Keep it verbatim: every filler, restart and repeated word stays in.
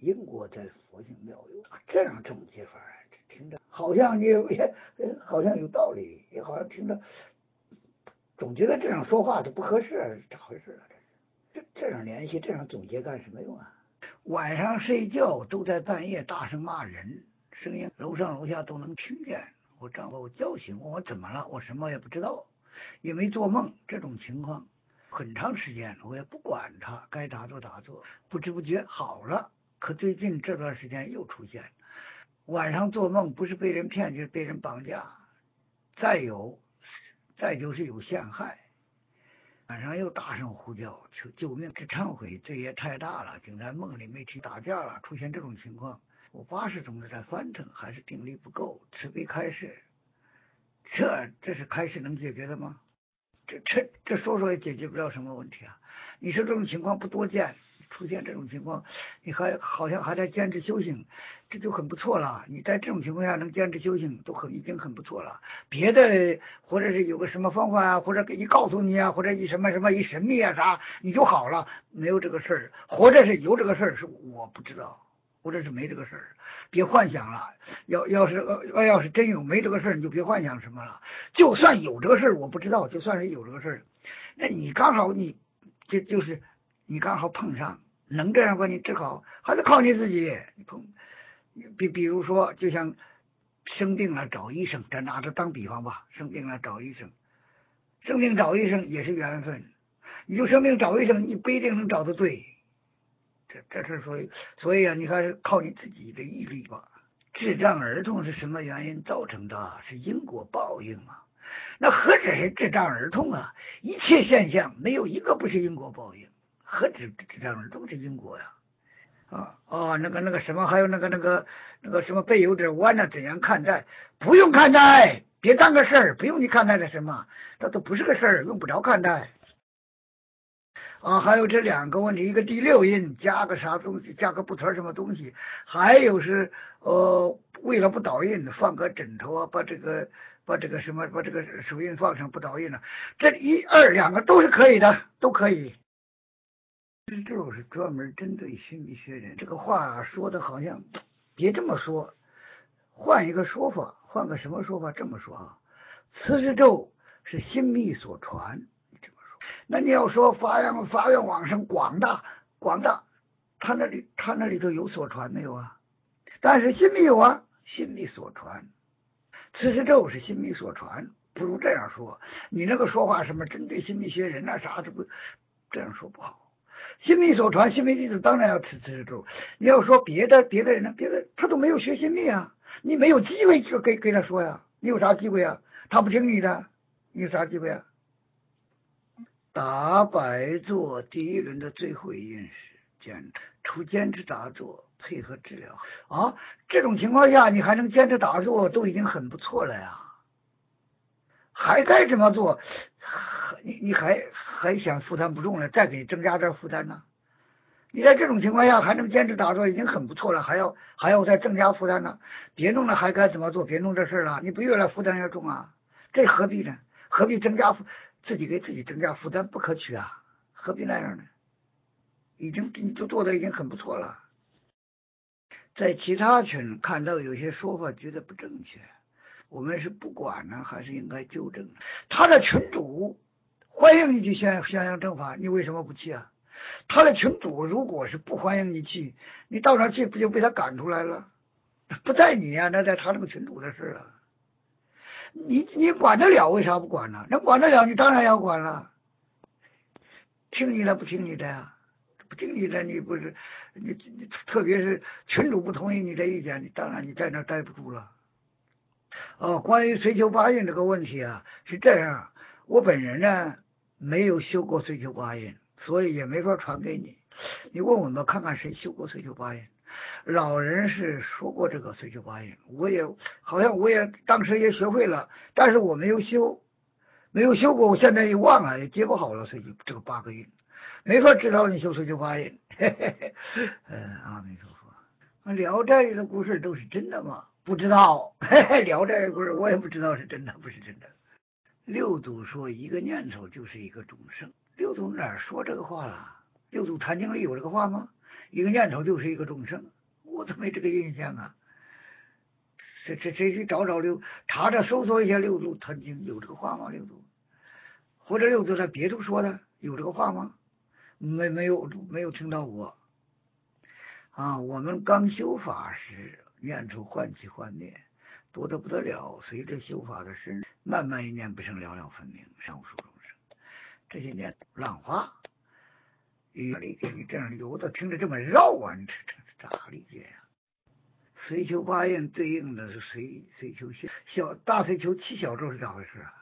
英国在佛性庙有这样总结法，听着好像也也好像有道理，也好像听着总觉得这样说话就不合适，咋回事啊？这这样联系，这样总结干什么用啊？晚上睡觉都在半夜大声骂人，声音楼上楼下都能听见。我丈夫把我叫醒，问我怎么了，我什么也不知道，也没做梦。这种情况很长时间我也不管他，该打坐打坐，不知不觉好了。可最近这段时间又出现，晚上做梦不是被人骗就是被人绑架，再有再就是有陷害。晚上又大声呼叫求救命，这忏悔罪业太大了，竟在梦里没提打架了。出现这种情况，我八十总是在翻腾，还是定力不够，慈悲开示，这这是开示能解决的吗？这这这说说也解决不了什么问题啊！你说这种情况不多见，出现这种情况，你还好像还在坚持修行，这就很不错了。你在这种情况下能坚持修行，都很已经很不错了。别的或者是有个什么方法啊，或者给你告诉你啊，或者一什么什么一神秘啊啥，你就好了，没有这个事儿，或者是有这个事儿是我不知道，或者是没这个事儿。别幻想了，要要是要要是真有没这个事儿，你就别幻想什么了。就算有这个事儿，我不知道，就算是有这个事儿，那你刚好你这就是你刚好碰上，能这样把你治好，还得靠你自己。你碰，比比如说，就像生病了找医生，咱拿着当比方吧，生病了找医生，生病找医生也是缘分。你就生病找医生，你不一定能找得对。这这是所以，所以啊，你还是靠你自己的毅力吧。智障儿童是什么原因造成的？是因果报应啊。那何止是智障儿童啊？一切现象没有一个不是因果报应，何止智障儿童是因果呀？啊哦，那个那个什么，还有那个那个那个什么背有点弯呢、啊，怎样看待？不用看待，别当个事儿，不用你看待的什么，这都不是个事儿，用不着看待。啊，还有这两个问题，一个第六印加个啥东西，加个不存什么东西，还有是呃，为了不倒印放个枕头啊，把这个把这个什么把这个手印放上不倒印了，这一二两个都是可以的，都可以。这就是专门针对心理学人，这个话说的好像别这么说，换一个说法，换个什么说法？这么说啊，磁石咒是心密所传。那你要说发扬发扬往生广大广大，他那里他那里头有所传没有啊？但是心密有啊，心密所传，磁石咒是心密所传，不如这样说，你那个说话什么针对心理学人啊啥，这不这样说不好。心密所传，心密弟子当然要持磁石咒。你要说别的别的人呢，别的他都没有学心密啊，你没有机会就给给他说呀，你有啥机会啊？他不听你的，你有啥机会啊？打摆坐第一轮的最后一印是坚除坚持打坐配合治疗啊，这种情况下你还能坚持打坐都已经很不错了呀，还该这么做？你你还还想负担不重了，再给你增加点负担呢？你在这种情况下还能坚持打坐已经很不错了，还要还要再增加负担呢？别弄了，还该怎么做？别弄这事了，你不越来负担越重啊？这何必呢？何必增加负？自己给自己增加负担不可取啊，何必那样呢？已经你就做的已经很不错了。在其他群看到有些说法觉得不正确，我们是不管呢，还是应该纠正？他的群主欢迎你去宣宣扬正法，你为什么不去啊？他的群主如果是不欢迎你去，你到那去不就被他赶出来了？不在你啊，那在他那个群主的事啊。你你管得了，为啥不管呢？能管得了，你当然要管了。听你的不听你的呀？不听你的，你不是你你，特别是群主不同意你的意见，你当然你在那待不住了。哦，关于随求八印这个问题啊，是这样，我本人呢没有修过随求八印，所以也没法传给你。你问我们看看谁修过随求八印？老人是说过这个随求八印，我也好像我也当时也学会了，但是我没有修，没有修过，我现在也忘了，也接不好了，随求这个八个印，没法指导你修随求八印。嗯，阿弥陀佛。聊斋的故事都是真的吗？不知道。聊斋的故事我也不知道是真的不是真的。六祖说一个念头就是一个众生，六祖哪说这个话了？六祖坛经里有这个话吗？ 一个念头就是一个众生，我怎么没这个印象啊？这这这去找找六，查查搜索一下六祖曾经有这个话吗？六祖或者六祖在别处说的有这个话吗？没没有没有听到过啊！我们刚修法时，念处唤起幻灭，多得不得了。随着修法的深，慢慢一念不生了了分明，上无数众生。这些年浪花，你理解你这样理解，我都听着这么绕啊！你这这咋理解呀、啊？随求八印对应的是随随求小大随求七小咒是咋回事啊？